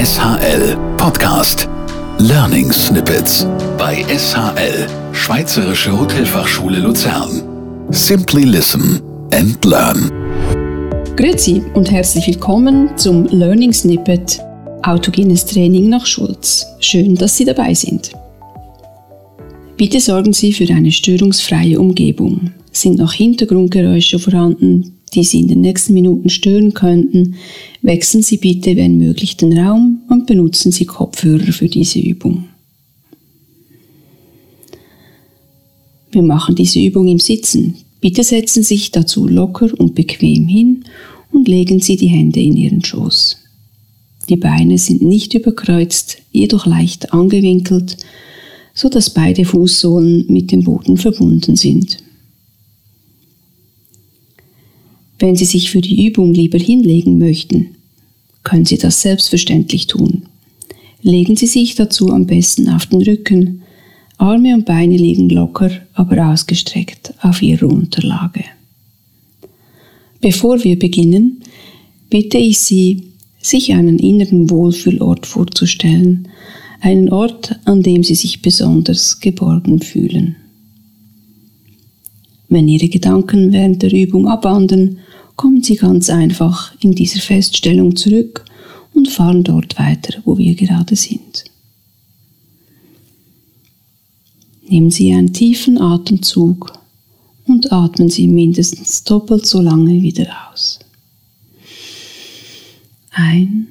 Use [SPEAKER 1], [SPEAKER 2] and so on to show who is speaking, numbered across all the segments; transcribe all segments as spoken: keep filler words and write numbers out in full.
[SPEAKER 1] S H L Podcast Learning Snippets bei S H L Schweizerische Hotelfachschule Luzern. Simply listen and learn.
[SPEAKER 2] Grüezi und herzlich willkommen zum Learning Snippet Autogenes Training nach Schulz. Schön, dass Sie dabei sind. Bitte sorgen Sie für eine störungsfreie Umgebung. Sind noch Hintergrundgeräusche vorhanden, die Sie in den nächsten Minuten stören könnten, wechseln Sie bitte, wenn möglich, den Raum und benutzen Sie Kopfhörer für diese Übung. Wir machen diese Übung im Sitzen. Bitte setzen Sie sich dazu locker und bequem hin und legen Sie die Hände in Ihren Schoß. Die Beine sind nicht überkreuzt, jedoch leicht angewinkelt, sodass beide Fußsohlen mit dem Boden verbunden sind. Wenn Sie sich für die Übung lieber hinlegen möchten, können Sie das selbstverständlich tun. Legen Sie sich dazu am besten auf den Rücken. Arme und Beine liegen locker, aber ausgestreckt auf Ihrer Unterlage. Bevor wir beginnen, bitte ich Sie, sich einen inneren Wohlfühlort vorzustellen, einen Ort, an dem Sie sich besonders geborgen fühlen. Wenn Ihre Gedanken während der Übung abwandern, kommen Sie ganz einfach in dieser Feststellung zurück und fahren dort weiter, wo wir gerade sind. Nehmen Sie einen tiefen Atemzug und atmen Sie mindestens doppelt so lange wieder aus. Ein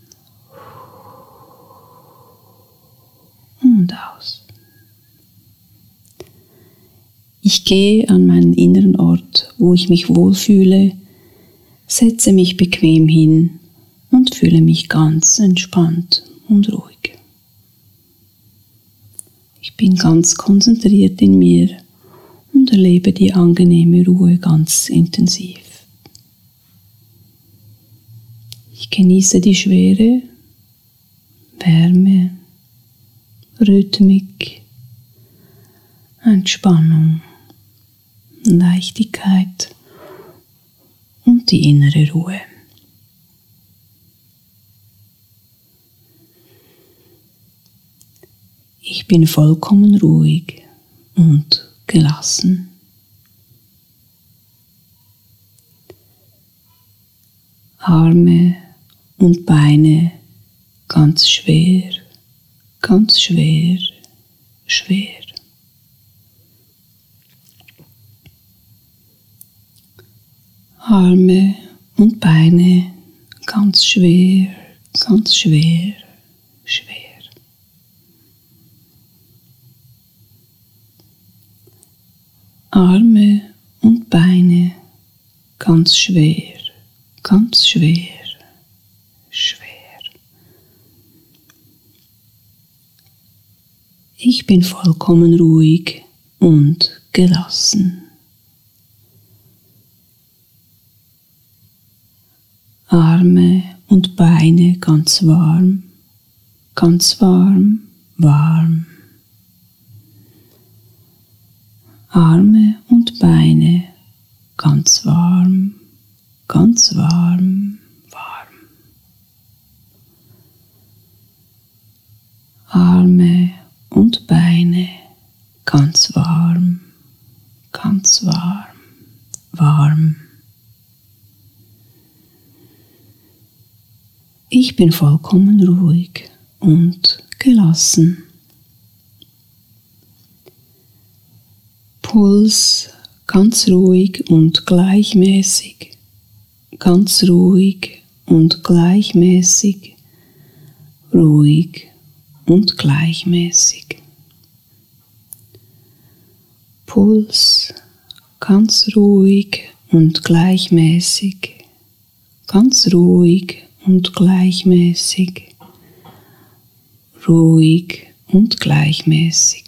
[SPEAKER 2] und aus. Ich gehe an meinen inneren Ort, wo ich mich wohlfühle, setze mich bequem hin und fühle mich ganz entspannt und ruhig. Ich bin ganz konzentriert in mir und erlebe die angenehme Ruhe ganz intensiv. Ich genieße die Schwere, Wärme, Rhythmik, Entspannung, Leichtigkeit und die innere Ruhe. Ich bin vollkommen ruhig und gelassen. Arme und Beine ganz schwer, ganz schwer, schwer. Arme und Beine ganz schwer, ganz schwer, schwer. Arme und Beine ganz schwer, ganz schwer, schwer. Ich bin vollkommen ruhig und gelassen. Arme und Beine ganz warm, ganz warm, warm. Arme und Beine ganz warm, ganz warm, warm. Arme und Beine ganz warm, ganz warm, warm. Ich bin vollkommen ruhig und gelassen. Puls ganz ruhig und gleichmäßig, ganz ruhig und gleichmäßig, ruhig und gleichmäßig. Puls ganz ruhig und gleichmäßig, ganz ruhig und gleichmäßig, ruhig und gleichmäßig.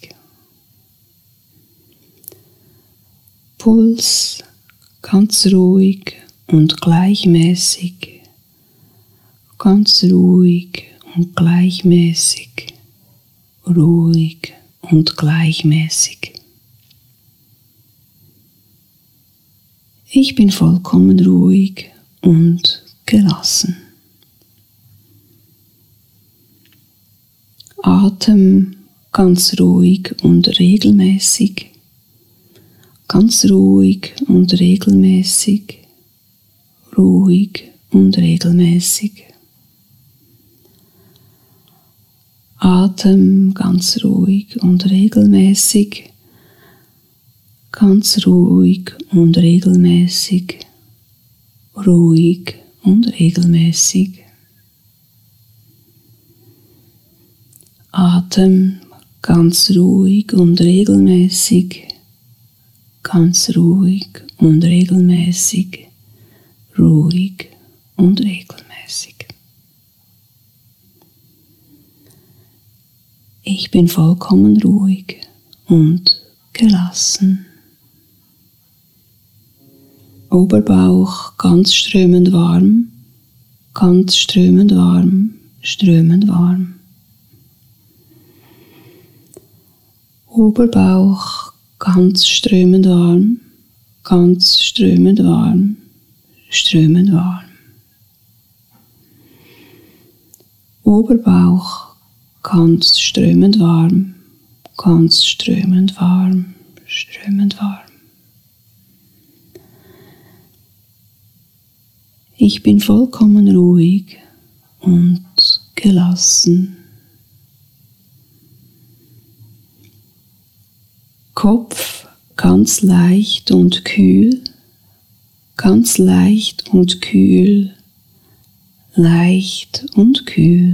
[SPEAKER 2] Puls ganz ruhig und gleichmäßig, ganz ruhig und gleichmäßig, ruhig und gleichmäßig. Ich bin vollkommen ruhig und gelassen. Atem ganz ruhig und regelmäßig. Ganz ruhig und regelmäßig. Ruhig und regelmäßig. Atem ganz ruhig und regelmäßig. Ganz ruhig und regelmäßig. Ruhig und regelmäßig. Atem ganz ruhig und regelmäßig. Ganz ruhig und regelmäßig. Ruhig und regelmäßig. Ich bin vollkommen ruhig und gelassen. Oberbauch ganz strömend warm, ganz strömend warm, strömend warm. Oberbauch ganz strömend warm, ganz strömend warm, strömend warm. Oberbauch ganz strömend warm, ganz strömend warm, strömend warm. Ich bin vollkommen ruhig und gelassen. Kopf ganz leicht und kühl, ganz leicht und kühl, leicht und kühl.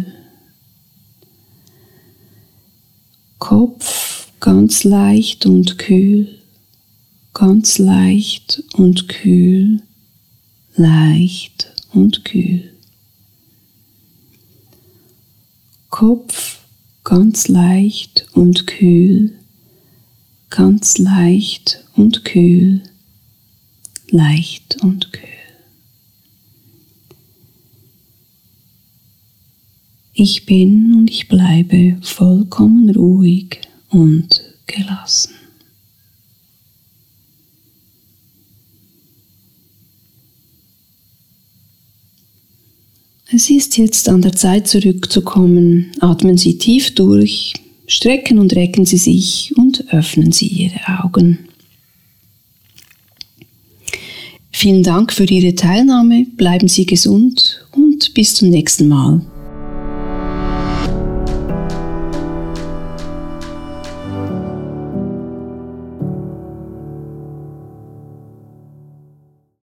[SPEAKER 2] Kopf ganz leicht und kühl, ganz leicht und kühl, leicht und kühl. Kopf ganz leicht und kühl, ganz leicht und kühl, leicht und kühl. Ich bin und ich bleibe vollkommen ruhig und gelassen. Es ist jetzt an der Zeit zurückzukommen. Atmen Sie tief durch, strecken und recken Sie sich und öffnen Sie Ihre Augen. Vielen Dank für Ihre Teilnahme, bleiben Sie gesund und bis zum nächsten Mal.